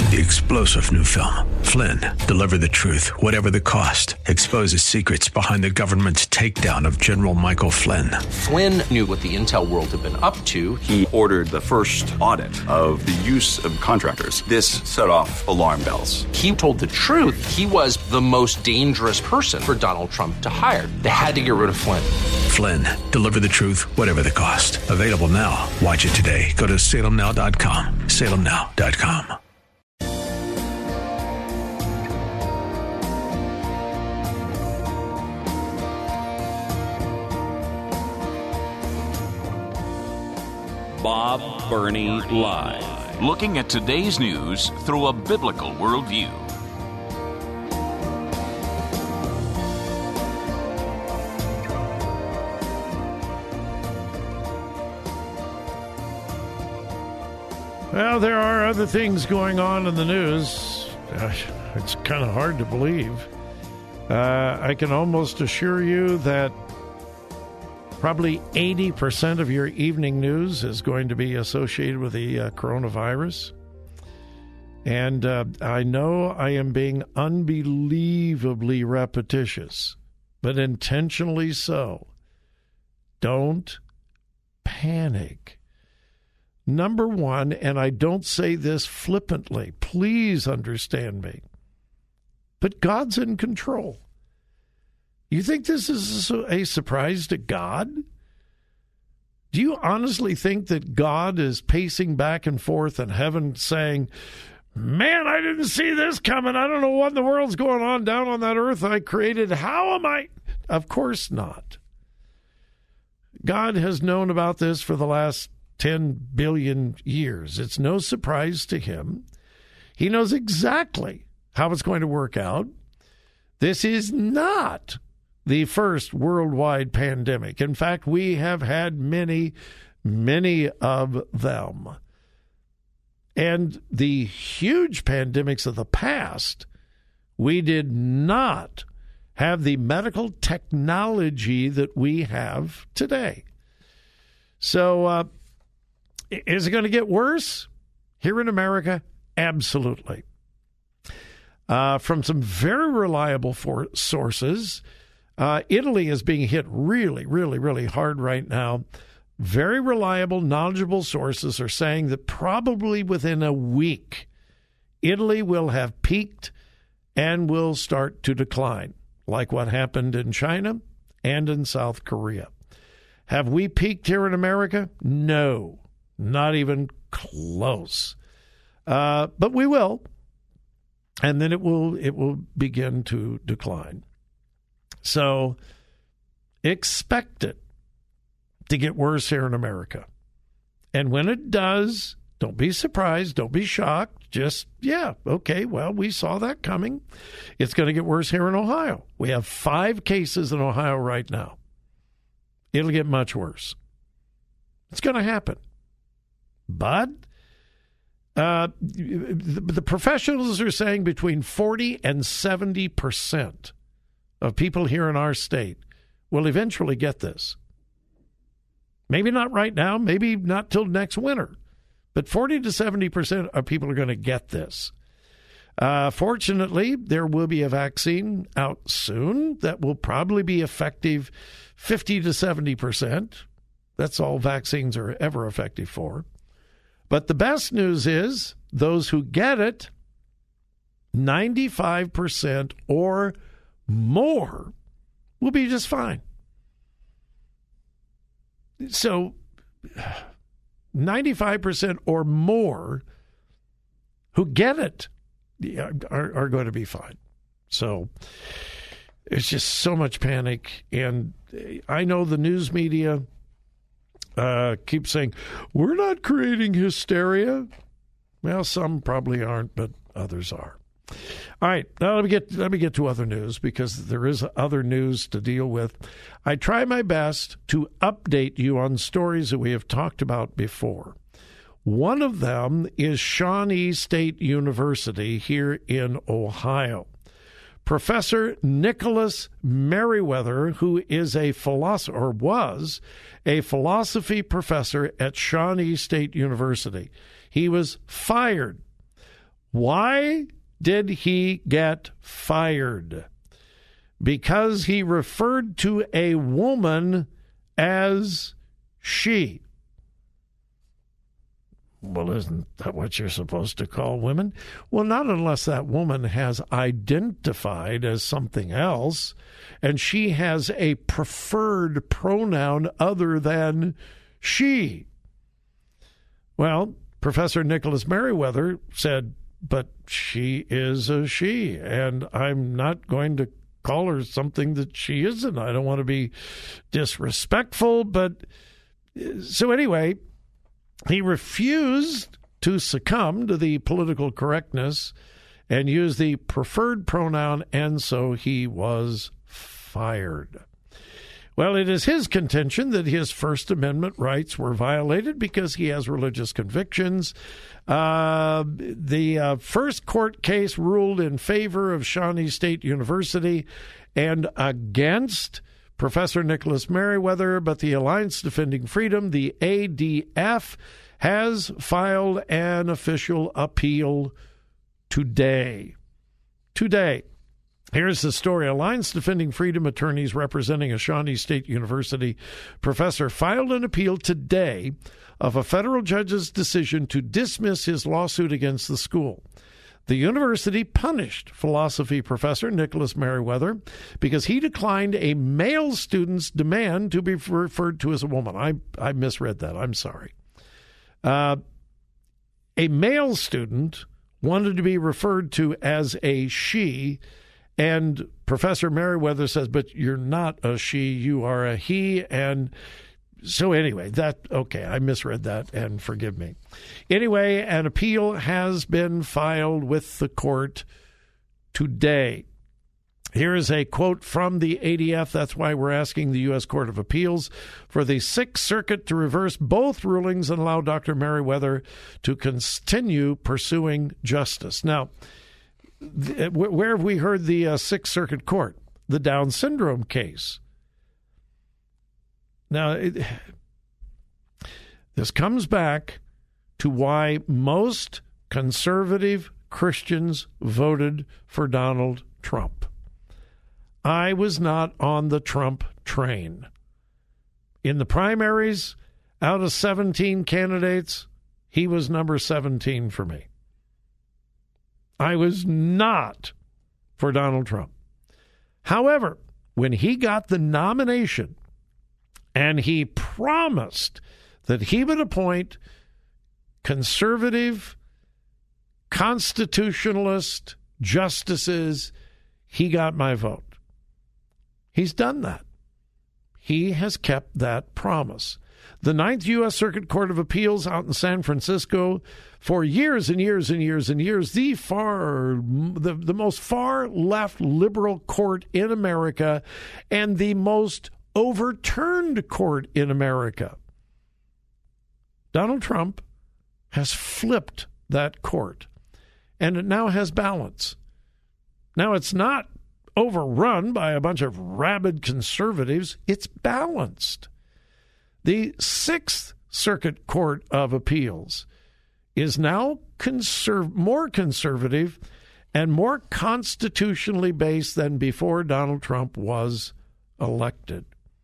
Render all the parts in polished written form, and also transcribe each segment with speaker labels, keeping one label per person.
Speaker 1: The explosive new film, Flynn, deliver the truth, whatever the cost, exposes secrets behind the government's takedown of General Michael Flynn.
Speaker 2: Flynn knew what the intel world had been up to.
Speaker 3: He ordered the first audit of the use of contractors. This set off alarm bells.
Speaker 2: He told the truth. He was the most dangerous person for Donald Trump to hire. They had to get rid of Flynn.
Speaker 1: Flynn, deliver the truth, whatever the cost. Available now. Watch it today. Go to salemnow.com. salemnow.com.
Speaker 4: Bob Burney Live.
Speaker 5: Looking at today's news through a biblical worldview.
Speaker 6: Well, there are other things going on in the news. Gosh, it's kind of hard to believe. I can almost assure you that probably 80% of your evening news is going to be associated with the coronavirus. And I know I am being unbelievably repetitious, but intentionally so. Don't panic. Number one, and I don't say this flippantly, please understand me, but God's in control. You think this is a surprise to God? Do you honestly think that God is pacing back and forth in heaven saying, man, I didn't see this coming. I don't know what in the world's going on down on that earth I created. How am I? Of course not. God has known about this for the last 10 billion years. It's no surprise to him. He knows exactly how it's going to work out. This is not the first worldwide pandemic. In fact, we have had many, many of them. And the huge pandemics of the past, we did not have the medical technology that we have today. So, is it going to get worse here in America? Absolutely. From some very reliable sources, Italy is being hit really, really, really hard right now. Very reliable, knowledgeable sources are saying that probably within a week, Italy will have peaked and will start to decline, like what happened in China and in South Korea. Have we peaked here in America? No, not even close. But we will, and then it will begin to decline. So expect it to get worse here in America. And when it does, don't be surprised, don't be shocked. Just, yeah, okay, well, we saw that coming. It's going to get worse here in Ohio. We have 5 cases in Ohio right now. It'll get much worse. It's going to happen. But the professionals are saying between 40 and 70% of people here in our state will eventually get this. Maybe not right now, maybe not till next winter, but 40 to 70% of people are going to get this. Fortunately, there will be a vaccine out soon that will probably be effective 50 to 70%. That's all vaccines are ever effective for. But the best news is those who get it, 95% or more will be just fine. So 95% or more who get it are going to be fine. So it's just so much panic. And I know the news media keeps saying, we're not creating hysteria. Well, some probably aren't, but others are. All right, now let me get to other news, because there is other news to deal with. I try my best to update you on stories that we have talked about before. One of them is Shawnee State University here in Ohio. Professor Nicholas Merriweather, who is a philosopher, or was a philosophy professor at Shawnee State University. He was fired. Why did he get fired? Because he referred to a woman as she. Well, isn't that what you're supposed to call women? Well, not unless that woman has identified as something else, and she has a preferred pronoun other than she. Well, Professor Nicholas Merriweather said, but she is a she, and I'm not going to call her something that she isn't. I don't want to be disrespectful, but so anyway, he refused to succumb to the political correctness and use the preferred pronoun, and so he was fired. Well, it is his contention that his First Amendment rights were violated because he has religious convictions. The first court case ruled in favor of Shawnee State University and against Professor Nicholas Merriweather, but the Alliance Defending Freedom, the ADF, has filed an official appeal today. Here's the story. Alliance Defending Freedom attorneys representing a Shawnee State University professor filed an appeal today of a federal judge's decision to dismiss his lawsuit against the school. The university punished philosophy professor Nicholas Merriweather because he declined a male student's demand to be referred to as a woman. I misread that. I'm sorry. A male student wanted to be referred to as a she, and Professor Merriweather says, but you're not a she, you are a he, and so anyway, I misread that, and forgive me. Anyway, an appeal has been filed with the court today. Here is a quote from the ADF. That's why we're asking the U.S. Court of Appeals for the Sixth Circuit to reverse both rulings and allow Dr. Merriweather to continue pursuing justice. Now, where have we heard the Sixth Circuit Court? The Down syndrome case. Now, this comes back to why most conservative Christians voted for Donald Trump. I was not on the Trump train. In the primaries, out of 17 candidates, he was number 17 for me. I was not for Donald Trump. However, when he got the nomination and he promised that he would appoint conservative, constitutionalist justices, he got my vote. He's done that. He has kept that promise. The Ninth U.S. Circuit Court of Appeals out in San Francisco, for years and years and years and years, the most far left liberal court in America and the most overturned court in America. Donald Trump has flipped that court, and it now has balance. Now, it's not overrun by a bunch of rabid conservatives. It's balanced. The Sixth Circuit Court of Appeals is now more conservative and more constitutionally based than before Donald Trump was elected.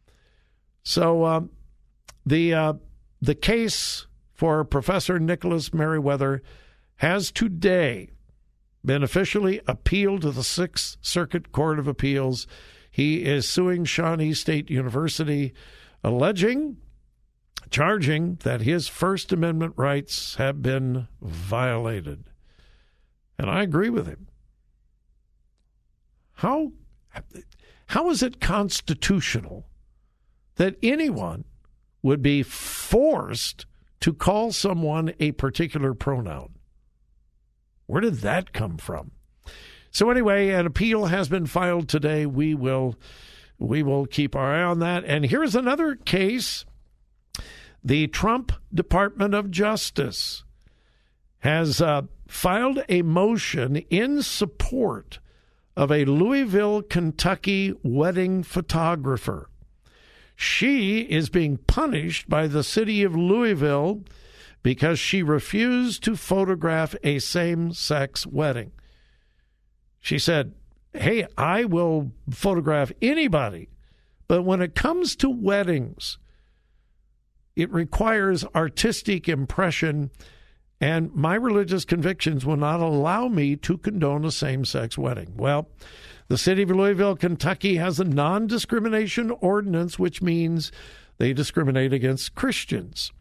Speaker 6: So the case for Professor Nicholas Merriweather has today been officially appealed to the Sixth Circuit Court of Appeals. He is suing Shawnee State University, charging that his First Amendment rights have been violated. And I agree with him. How is it constitutional that anyone would be forced to call someone a particular pronoun? Where did that come from? So anyway, an appeal has been filed today. We will keep our eye on that. And here's another case. The Trump Department of Justice has filed a motion in support of a Louisville, Kentucky wedding photographer. She is being punished by the city of Louisville because she refused to photograph a same-sex wedding. She said, hey, I will photograph anybody, but when it comes to weddings, it requires artistic impression, and my religious convictions will not allow me to condone a same-sex wedding. Well, the city of Louisville, Kentucky has a non-discrimination ordinance, which means they discriminate against Christians.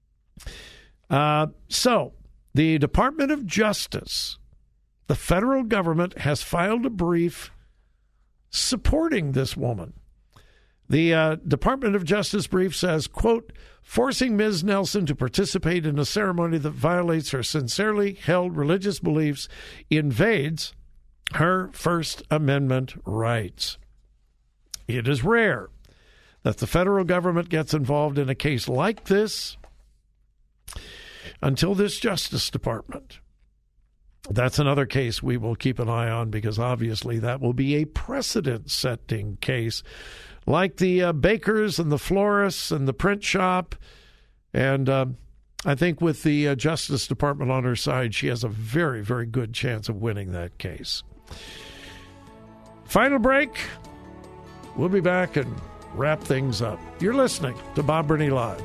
Speaker 6: So the Department of Justice, the federal government, has filed a brief supporting this woman. The Department of Justice brief says, quote, forcing Ms. Nelson to participate in a ceremony that violates her sincerely held religious beliefs invades her First Amendment rights. It is rare that the federal government gets involved in a case like this until this Justice Department. That's another case we will keep an eye on, because obviously that will be a precedent-setting case, like the bakers and the florists and the print shop. And I think with the Justice Department on her side, she has a very, very good chance of winning that case. Final break. We'll be back and wrap things up. You're listening to Bob Burney Live.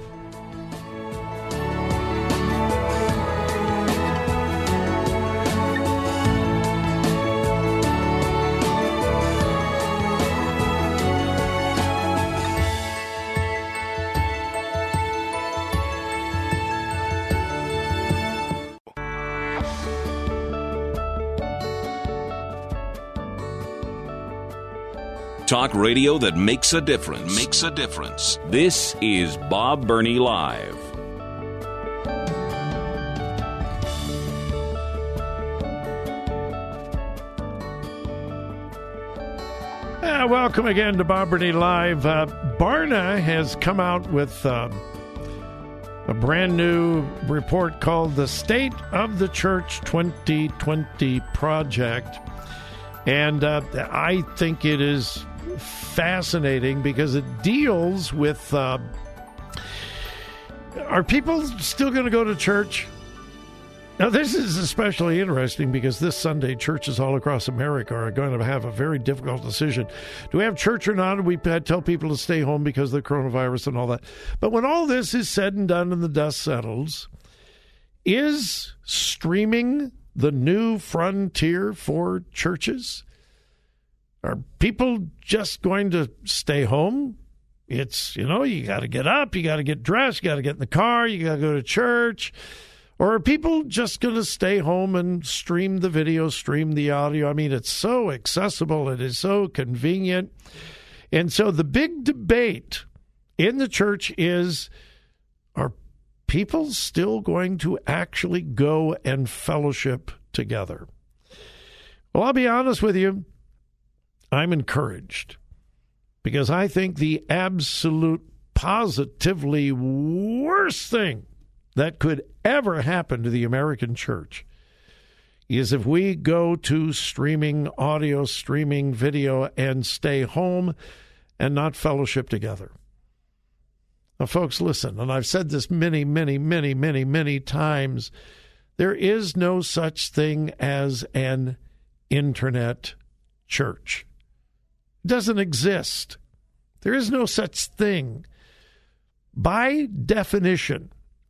Speaker 4: Talk radio that makes a difference. This is Bob Burney Live.
Speaker 6: Welcome again to Bob Burney Live. Barna has come out with a brand new report called the State of the Church 2020 Project. And I think it is fascinating because it deals with, are people still going to go to church? Now, this is especially interesting because this Sunday, churches all across America are going to have a very difficult decision. Do we have church or not? We tell people to stay home because of the coronavirus and all that. But when all this is said and done and the dust settles, is streaming the new frontier for churches? Are people just going to stay home? It's, you got to get up, you got to get dressed, you got to get in the car, you got to go to church. Or are people just going to stay home and stream the video, stream the audio? I mean, it's so accessible, it is so convenient. And so the big debate in the church is, are people still going to actually go and fellowship together? Well, I'll be honest with you, I'm encouraged, because I think the absolute, positively worst thing that could ever happen to the American church is if we go to streaming audio, streaming video, and stay home and not fellowship together. Now, folks, listen, and I've said this many, many, many, many, many times, there is no such thing as an internet church. It doesn't exist. There is no such thing. By definition,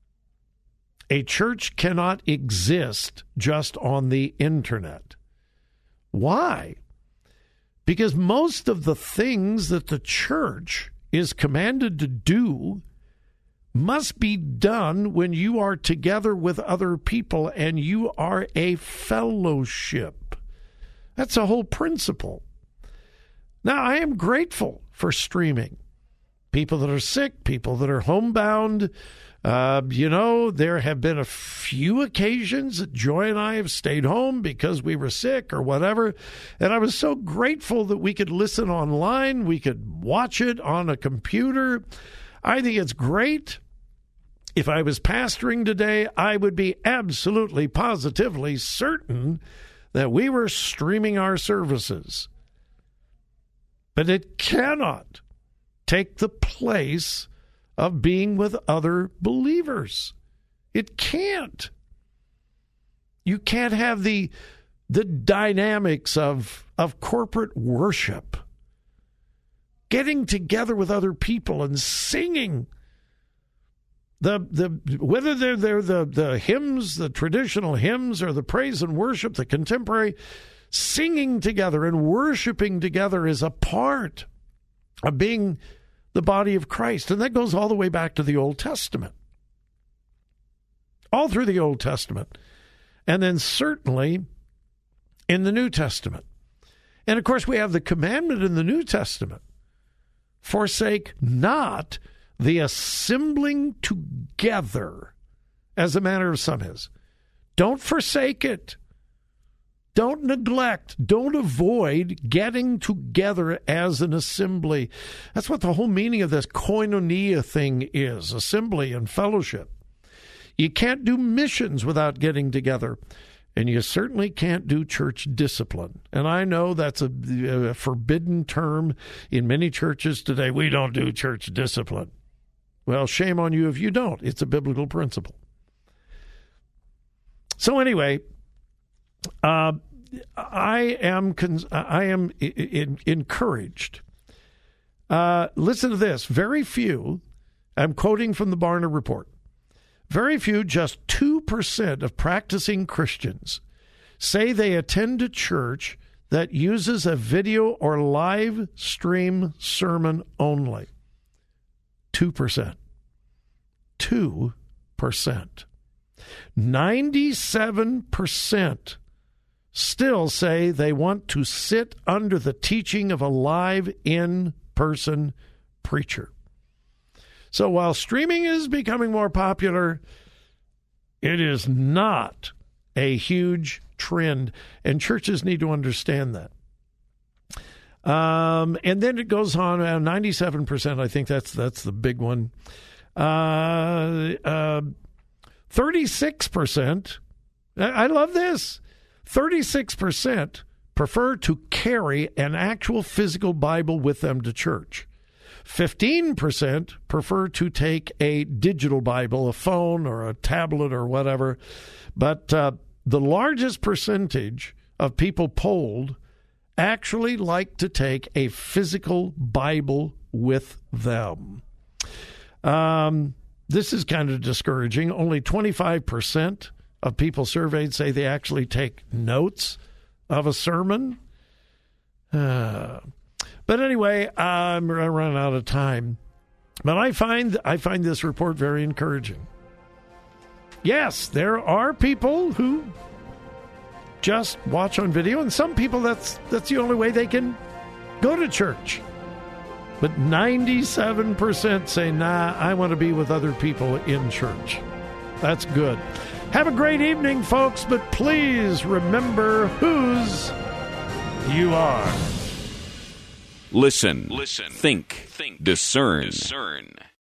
Speaker 6: a church cannot exist just on the internet. Why? Because most of the things that the church is commanded to do must be done when you are together with other people and you are a fellowship. That's the whole principle. Now, I am grateful for streaming. People that are sick, people that are homebound. There have been a few occasions that Joy and I have stayed home because we were sick or whatever. And I was so grateful that we could listen online. We could watch it on a computer. I think it's great. If I was pastoring today, I would be absolutely, positively certain that we were streaming our services. But it cannot take the place of being with other believers. It can't. You can't have the dynamics of corporate worship, getting together with other people and singing. Whether they're the hymns, the traditional hymns, or the praise and worship, the contemporary, singing together and worshiping together is a part of being the body of Christ. And that goes all the way back to the Old Testament. All through the Old Testament. And then certainly in the New Testament. And of course we have the commandment in the New Testament. Forsake not the assembling together, as the manner of some is. Don't forsake it. Don't neglect. Don't avoid getting together as an assembly. That's what the whole meaning of this koinonia thing is, assembly and fellowship. You can't do missions without getting together, and you certainly can't do church discipline. And I know that's a forbidden term in many churches today. We don't do church discipline. Well, shame on you if you don't. It's a biblical principle. So anyway, I am encouraged. Listen to this. Very few, I'm quoting from the Barna Report, very few, just 2% of practicing Christians say they attend a church that uses a video or live stream sermon only. 2%. 2%. 97% still say they want to sit under the teaching of a live in-person preacher. So while streaming is becoming more popular, it is not a huge trend, and churches need to understand that. And then it goes on, 97%, I think that's the big one. 36%, I love this, 36% prefer to carry an actual physical Bible with them to church. 15% prefer to take a digital Bible, a phone or a tablet or whatever. But the largest percentage of people polled actually like to take a physical Bible with them. This is kind of discouraging. Only 25% of people surveyed say they actually take notes of a sermon. But anyway, I'm running out of time. But I find this report very encouraging. Yes, there are people who just watch on video, and some people that's the only way they can go to church. But 97% say, nah, I want to be with other people in church. That's good. Have a great evening, folks, but please remember whose you are.
Speaker 4: Listen, think, discern.